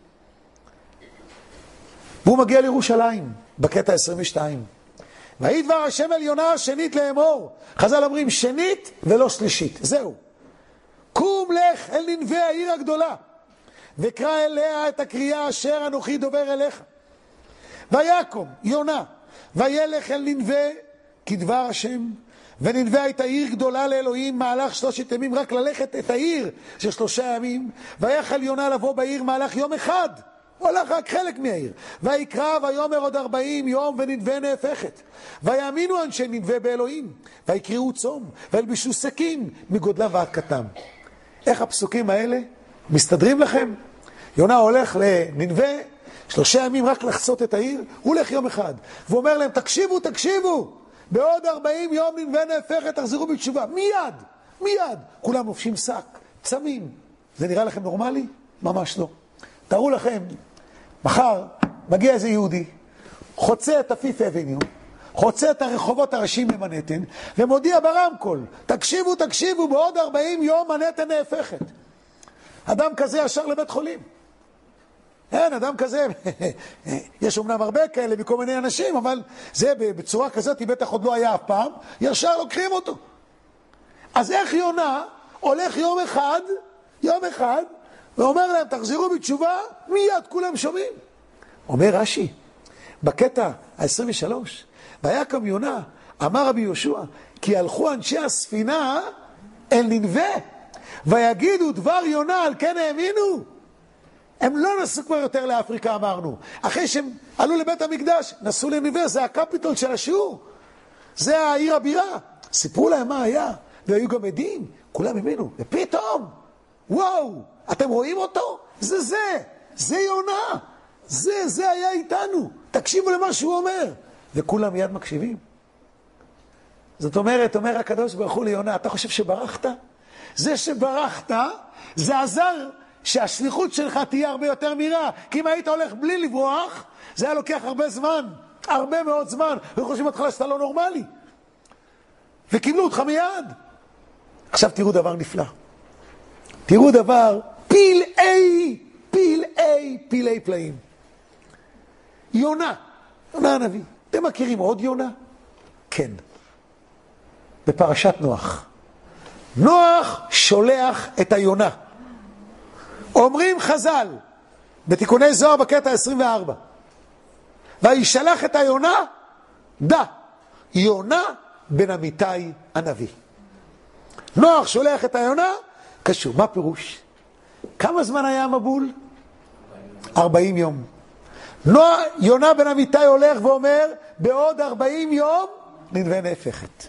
והוא מגיע לירושלים, בקטע 22. וידבר השם אל יונה שנית לאמור. חז"ל אומרים שנית ולא שלישית. זהו. קום לך אל ננבה העיר הגדולה, וקרא אליה את הקריאה אשר אנוכי דובר אליך. ויקום יונה, וילך אל ננבה כדבר השם. וננבה הייתה עיר גדולה לאלוהים, מהלך 3 ימים, רק ללכת את העיר של 3 ימים. ויכל יונה לבוא בעיר מהלך יום אחד. הולך רק חלק מהעיר. ויקרא ויאמר עוד 40 יום וננבה נהפכת. ויאמינו אנשי ננבה באלוהים. ויקראו צום. וילבשו שקים מגודלם ועד קטנם. איך הפסוקים האלה מסתדרים לכם? יונה הולך לננבה, 3 ימים רק לחצות את העיר, הוא הולך יום אחד. והוא אומר להם, תקשיבו, תקשיבו. בעוד 40 יום ננבה נהפכת, תחזרו בתשובה. מיד. כולם לובשים שק, צמים. זה נראה לכם נורמלי? ממש לא. תראו לכם, מחר מגיע איזה יהודי, חוצה את אפיף אבניו, חוצה את הרחובות הראשיים במנהטן, ומודיע ברמקול, תקשיבו, בעוד 40 יום מנהטן נהפכת. אדם כזה ישר לבית חולים. אין, אדם כזה, יש אומנם הרבה כאלה מכל מיני אנשים, אבל זה בצורה כזאת, בטח עוד לא היה אף פעם, ישר לוקחים אותו. אז איך יונה הולך יום אחד, ואומר להם, תחזרו בתשובה, מיד כולם שומעים. אומר רש"י, בקטע ה-23, ויקם יונה, אמר רבי יהושע, כי הלכו אנשי הספינה אל ננבה, ויגידו דבר יונה, על כן האמינו. הם לא נסעו כבר יותר לאפריקה, אמרנו. אחרי שהם עלו לבית המקדש, נסעו לננבה, זה הקפיטול של השיעור. זה העיר הבירה. סיפרו להם מה היה, והיו גם עדים, כולם האמינו. ופתאום, וואו, אתם רואים אותו? זה יונה. זה היה איתנו. תקשיבו למה שהוא אומר. וכולם מיד מקשיבים. זאת אומרת, אומר הקדוש ברוך הוא ליונה, אתה חושב שברחת? זה שברחת, זה עזר שהשליחות שלך תהיה הרבה יותר מהירה. כי אם היית הולך בלי לברוח, זה היה לוקח הרבה זמן, הרבה מאוד זמן. וחושבים אותך שאתה לא נורמלי. וקיבלו אותך מיד. עכשיו תראו דבר נפלא. תראו דבר פילי פלאים. יונה הנביא. אתם מכירים עוד יונה? כן. בפרשת נוח. נוח שולח את היונה. אומרים חז"ל, בתיקוני זוהר בקטע 24, וישלח את היונה, יונה בן אמיתי הנביא. נוח שולח את היונה, קשור. מה פירוש? כמה זמן היה המבול? 40 יום. יונה בן אמיתי הולך ואומר, בעוד 40 יום ננבה נהפכת.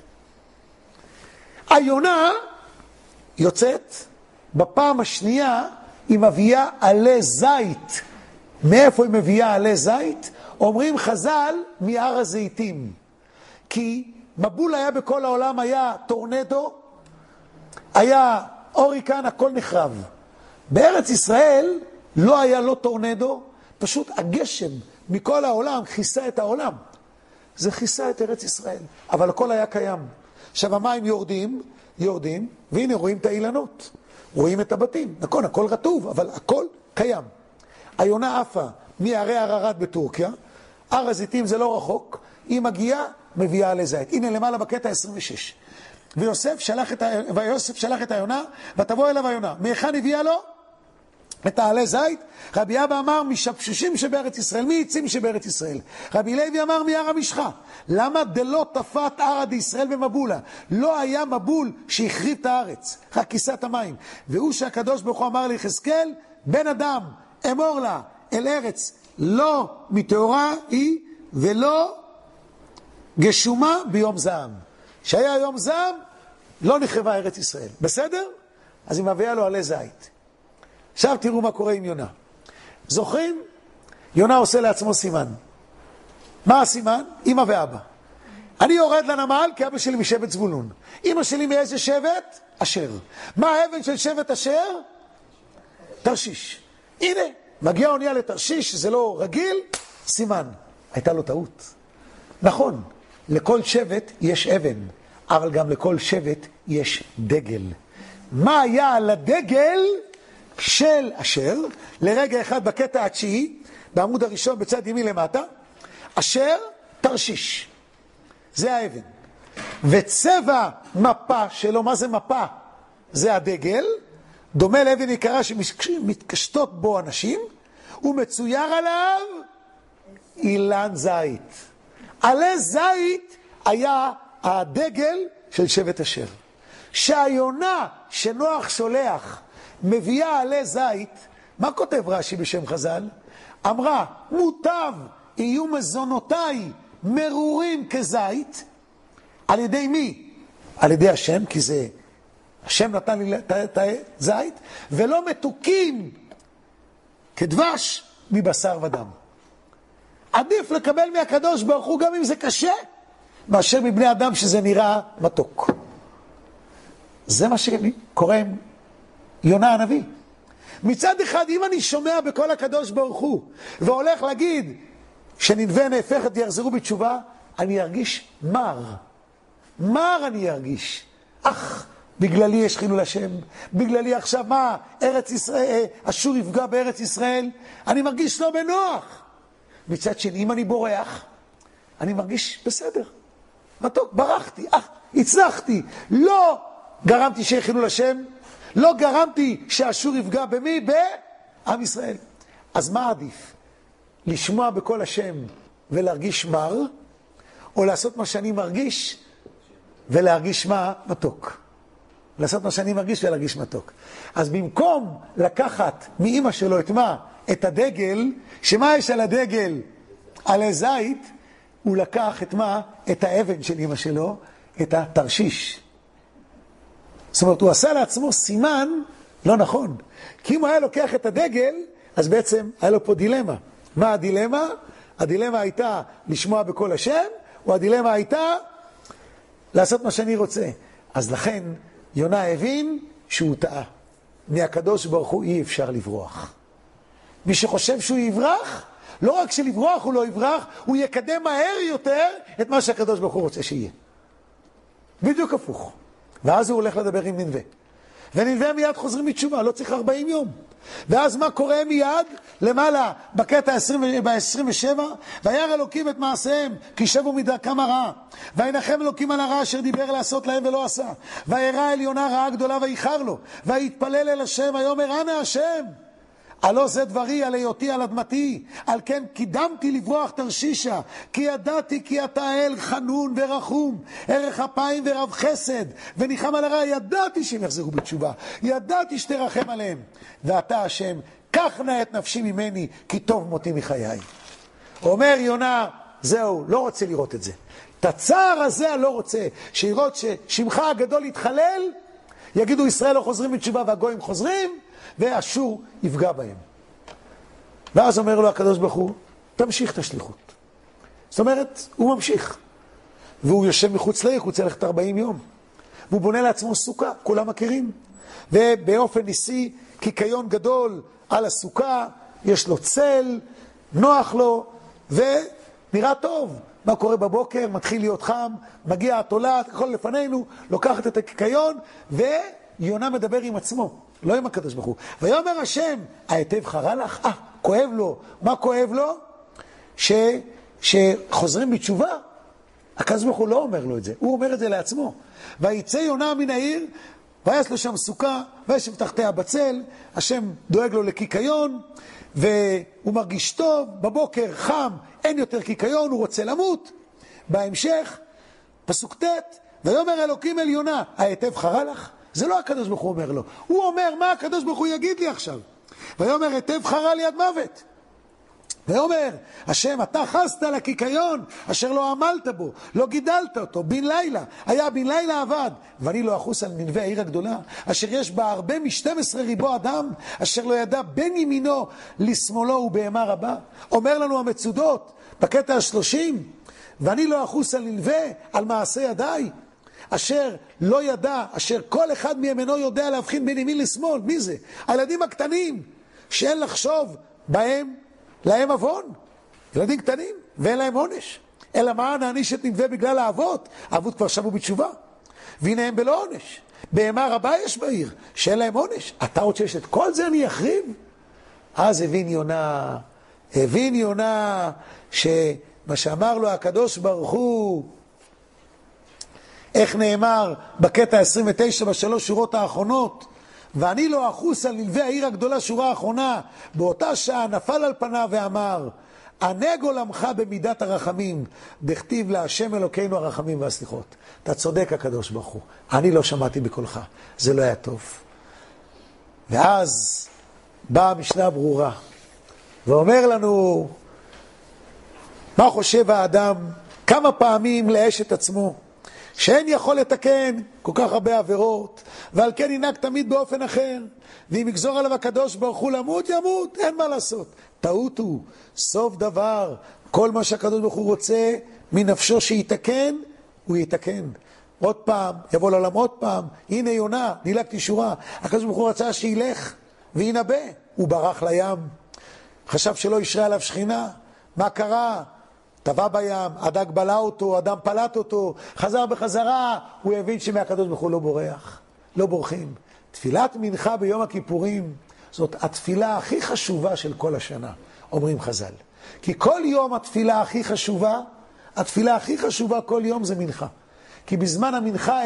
היונה יוצאת, בפעם השנייה היא מביאה עלי זית. מאיפה היא מביאה עלי זית? אומרים חז"ל, מהר הזיתים. כי מבול היה בכל העולם, היה טורנדו, היה אוריקן, הכל נחרב. בארץ ישראל לא היה לא טורנדו, פשוט הגשם מכל העולם כיסה את העולם. זה כיסה את ארץ ישראל, אבל הכל היה קיים. עכשיו המים יורדים, והנה רואים את האילנות, רואים את הבתים. נכון, הכל רטוב, אבל הכל קיים. היונה עפה מהרי ערערת בטורקיה, הר הזיתים זה לא רחוק, היא מגיעה, מביאה עלי זית. הנה למעלה בקטע 26. ויוסף שלח את היונה, ותבוא אליו היונה. מהיכן הביאה לו? את העלי זית. רבי אבא אמר משפשושים שבארץ ישראל, מעצים שבארץ ישראל. רבי לוי אמר מהר המשחה. למה דלא תפת ערד ישראל במבולה? לא היה מבול שהחריב את הארץ, רק כיסה את המים. והוא שהקדוש ברוך הוא אמר ליחזקאל, בן אדם, אמור לה אל ארץ, לא מטהורה היא ולא גשומה ביום זעם. שהיה יום זעם, לא נחרבה ארץ ישראל. בסדר? אז היא מביאה לו עלי זית. עכשיו תראו מה קורה עם יונה. זוכרים? יונה עושה לעצמו סימן. מה הסימן? אמא ואבא. אני יורד לנמל כי אבא שלי משבט זבולון. אמא שלי מאיזה שבט? אשר. מה האבן של שבט אשר? תרשיש. הנה, מגיעה אונייה לתרשיש, זה לא רגיל, סימן. הייתה לו טעות. נכון, לכל שבט יש אבן, אבל גם לכל שבט יש דגל. מה היה על הדגל של אשר? לרגע אחד בקטע התשיעי, בעמוד הראשון בצד ימין למטה, אשר תרשיש. זה האבן. וצבע מפה שלו, מה זה מפה? זה הדגל, דומה לאבן יקרה שמתקשטות בו אנשים, ומצויר עליו אילן זית. עלי זית היה הדגל של שבט אשר. שהיונה שנוח שולח מביאה עלי זית, מה כותב רש"י בשם חז"ל? אמרה, מוטב יהיו מזונותיי מרורים כזית. על ידי מי? על ידי השם, כי זה השם נתן לי את הזית, ולא מתוקים כדבש מבשר ודם. עדיף לקבל מהקדוש ברוך הוא גם אם זה קשה, מאשר מבני אדם שזה נראה מתוק. זה מה שקורה עם יונה הנביא. מצד אחד, אם אני שומע בכל הקדוש ברוך הוא, והולך להגיד שננבא נהפכת ויחזרו בתשובה, אני ארגיש מר. מר אני ארגיש. בגללי יש חילול השם. בגללי עכשיו מה? ארץ ישראל, אשור יפגע בארץ ישראל. אני מרגיש לא בנוח. מצד שני, אם אני בורח, אני מרגיש בסדר. מתוק, ברחתי, הצלחתי. לא גרמתי שיהיה חילול השם. לא גרמתי שאשור יפגע במי? בעם ישראל. אז מה עדיף? לשמוע בכל השם ולהרגיש מר, או לעשות מה שאני מרגיש ולהרגיש מה? מתוק. לעשות מה שאני מרגיש ולהרגיש מתוק. אז במקום לקחת מאמא שלו את מה? את הדגל, שמה יש על הדגל? על הזית, הוא לקח את מה? את האבן של אמא שלו, את התרשיש. זאת אומרת, הוא עשה לעצמו סימן לא נכון. כי אם הוא היה לוקח את הדגל, אז בעצם היה לו פה דילמה. מה הדילמה? הדילמה הייתה לשמוע בכל השם, או הדילמה הייתה לעשות מה שאני רוצה. אז לכן יונה הבין שהוא טעה. מהקדוש ברוך הוא אי אפשר לברוח. מי שחושב שהוא יברח, לא רק שלברוח הוא לא יברח, הוא יקדם מהר יותר את מה שהקדוש ברוך הוא רוצה שיהיה. בדיוק הפוך. ואז הוא הולך לדבר עם ננבא. וננבא מיד חוזרים מתשובה, לא צריך 40 יום. ואז מה קורה מיד? למעלה, בקטע ב-27, וירא אלוקים את מעשיהם, כי שבו מדרכם הרעה. וינחם אלוקים על הרע אשר דיבר לעשות להם ולא עשה. וירא אל יונה רעה גדולה ויחר לו. ויתפלל אל השם, ויאמר אנא השם. הלא זה דברי על היותי על אדמתי, על כן קידמתי לברוח תרשישה, כי ידעתי כי אתה אל חנון ורחום, ערך אפיים ורב חסד, וניחם על הרע, ידעתי שהם יחזרו בתשובה, ידעתי שתרחם עליהם, ואתה השם, קח נא את נפשי ממני, כי טוב מותי מחיי. אומר יונה, זהו, לא רוצה לראות את זה. את הצער הזה אני לא רוצה, שיראות ששמך הגדול יתחלל, יגידו ישראל לא חוזרים בתשובה והגויים חוזרים, ואשור יפגע בהם. ואז אומר לו הקדוש ברוך הוא, תמשיך את השליחות. זאת אומרת, הוא ממשיך. והוא יושב מחוץ לעיר, הוא רוצה ללכת 40 יום. והוא בונה לעצמו סוכה, כולם מכירים. ובאופן ניסי, קיקיון גדול על הסוכה, יש לו צל, נוח לו, ונראה טוב. מה קורה בבוקר? מתחיל להיות חם, מגיע התולה, הכל לפנינו, לוקחת את הקיקיון, ויונה מדבר עם עצמו. לא עם הקדוש ברוך הוא. ויאמר השם, היטב חרה לך? כואב לו. מה כואב לו? שחוזרים בתשובה. הקדוש ברוך הוא לא אומר לו את זה. הוא אומר את זה לעצמו. ויצא יונה מן העיר, ויש לו שם סוכה, וישב תחתיה בצל, השם דואג לו לקיקיון, והוא מרגיש טוב, בבוקר חם, אין יותר קיקיון, הוא רוצה למות. בהמשך, פסוק ט', ויאמר אלוקים אל יונה, היטב חרה לך? זה לא הקדוש ברוך הוא אומר לו. הוא אומר, מה הקדוש ברוך הוא יגיד לי עכשיו? ויאמר, היטב חרה לי עד מוות. ויאמר, השם, אתה חסת על הקיקיון, אשר לא עמלת בו, לא גידלת אותו, בן לילה. היה בן לילה עבד, ואני לא אחוס על ננבא העיר הגדולה, אשר יש בה הרבה מ12 ריבו אדם, אשר לא ידע בין ימינו לשמאלו ובהמה רבה. אומר לנו המצודות, בקטע ה30, ואני לא אחוס על ננבא, על מעשה ידיי. אשר לא ידע, אשר כל אחד מימינו יודע להבחין בין ימין לשמאל. מי זה? הילדים הקטנים, שאין לחשוב בהם, להם אבון. ילדים קטנים, ואין להם עונש. אלא מה נעניש את ננבא בגלל האבות? האבות כבר שבו בתשובה. והנה הם בלא עונש. בהמה רבה יש בעיר, שאין להם עונש. אתה רוצה שאת כל זה אני אחריב? אז הבין יונה שמה שאמר לו הקדוש ברוך הוא, איך נאמר בקטע 29 בשלוש שורות האחרונות, ואני לא אחוס על נלווה העיר הגדולה, שורה האחרונה, באותה שעה נפל על פניו ואמר, ענג עולמך במידת הרחמים, דכתיב להשם אלוקינו הרחמים והסליחות. אתה צודק הקדוש ברוך הוא, אני לא שמעתי בקולך, זה לא היה טוב. ואז באה המשנה ברורה, ואומר לנו, מה חושב האדם, כמה פעמים לאש את עצמו, שאין יכול לתקן כל כך הרבה עבירות, ועל כן ינהג תמיד באופן אחר, ואם יגזור עליו הקדוש ברוך הוא למות, ימות, אין מה לעשות. טעות הוא, סוף דבר, כל מה שהקדוש ברוך הוא רוצה מנפשו שיתקן, הוא יתקן. עוד פעם, יבוא לעולם עוד פעם, הנה יונה, דילגתי שורה, הקדוש ברוך הוא רצה שילך וינבא, הוא ברח לים, חשב שלא ישרה עליו שכינה, מה קרה? טבע בים, הדג בלע אותו, אדם פלט אותו, חזר בחזרה, הוא הבין שמהקדוש ברוך הוא לא בורח, לא בורחים. תפילת מנחה ביום הכיפורים, זאת התפילה הכי חשובה של כל השנה, אומרים חז"ל. כי כל יום התפילה הכי חשובה, התפילה הכי חשובה כל יום זה מנחה. כי בזמן המנחה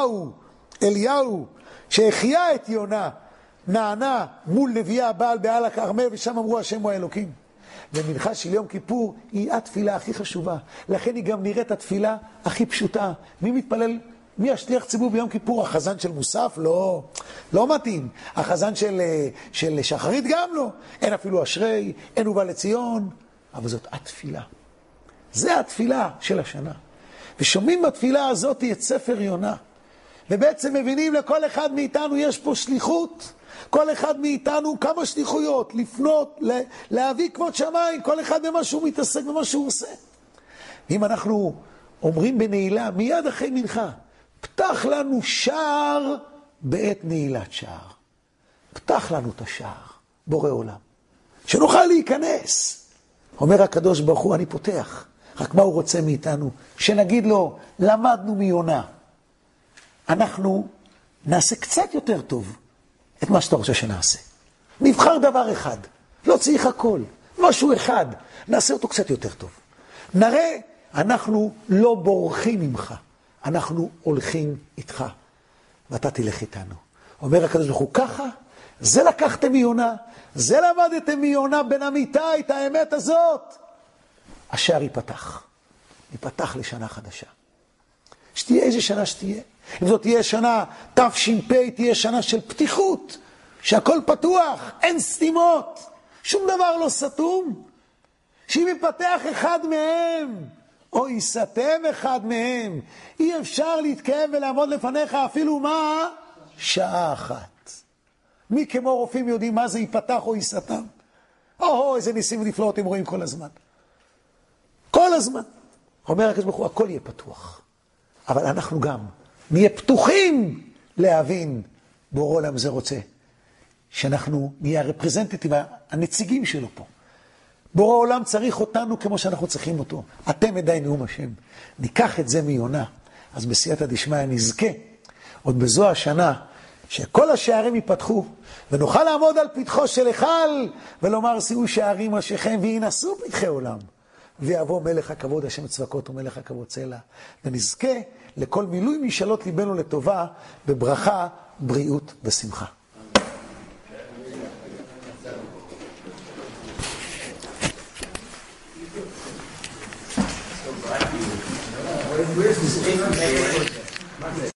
אליהו, שהחיה את יונה, נענה מול נביאי הבעל בעל הכרמל, ושם אמרו השם הוא האלוקים. ומנחה של יום כיפור היא התפילה הכי חשובה. לכן היא גם נראית התפילה הכי פשוטה. מי מתפלל? מי השליח ציבור ביום כיפור? החזן של מוסף? לא מתאים. החזן של שחרית גם לא. אין אפילו אשרי, אין ובא לציון. אבל זאת התפילה. זה התפילה של השנה. ושומעים בתפילה הזאת את ספר יונה. ובעצם מבינים לכל אחד מאיתנו יש פה שליחות. כל אחד מאיתנו כמה שליחויות, לפנות, להביא כבוד שמיים, כל אחד במה שהוא מתעסק, במה שהוא עושה. אם אנחנו אומרים בנעילה, מיד אחרי מנחה, פתח לנו שער בעת נעילת שער. פתח לנו את השער, בורא עולם. שנוכל להיכנס. אומר הקדוש ברוך הוא, אני פותח. רק מה הוא רוצה מאיתנו? שנגיד לו, למדנו מיונה. אנחנו נעשה קצת יותר טוב את מה שאתה רוצה שנעשה. נבחר דבר אחד, לא צריך הכל, משהו אחד, נעשה אותו קצת יותר טוב. נראה, אנחנו לא בורחים ממך, אנחנו הולכים איתך, ואתה תלך איתנו. אומר הקדוש ברוך הוא, ככה, זה לקחתם מיונה, זה למדתם מיונה בן אמיתי, את האמת הזאת. השער ייפתח לשנה חדשה. שתהיה איזה שנה שתהיה. אם זאת תהיה שנה תש"פ, תהיה שנה של פתיחות, שהכל פתוח, אין סתימות, שום דבר לא סתום. שאם יפתח אחד מהם, או יסתם אחד מהם, אי אפשר להתקיים ולעמוד לפניך אפילו מה? שעה אחת. מי כמו רופאים יודעים מה זה ייפתח או יסתם? איזה ניסים ונפלאות הם רואים כל הזמן. כל הזמן. אומר הקדוש ברוך הוא, הכל יהיה פתוח. אבל אנחנו גם נהיה פתוחים להבין בורא עולם זה רוצה. שאנחנו נהיה הרפרזנטטיב, הנציגים שלו פה. בורא עולם צריך אותנו כמו שאנחנו צריכים אותו. אתם עדיין נאום השם. ניקח את זה מיונה. אז בסייעתא דשמיא נזכה, עוד בזו השנה, שכל השערים ייפתחו, ונוכל לעמוד על פתחו של היכל, ולומר שאו שערים ראשיכם, וינשאו פתחי עולם. ויבוא מלך הכבוד, השם צבקות ומלך הכבוד צלע. ונזכה לכל מילוי משאלות ליבנו לטובה, בברכה, בריאות ושמחה. Where's this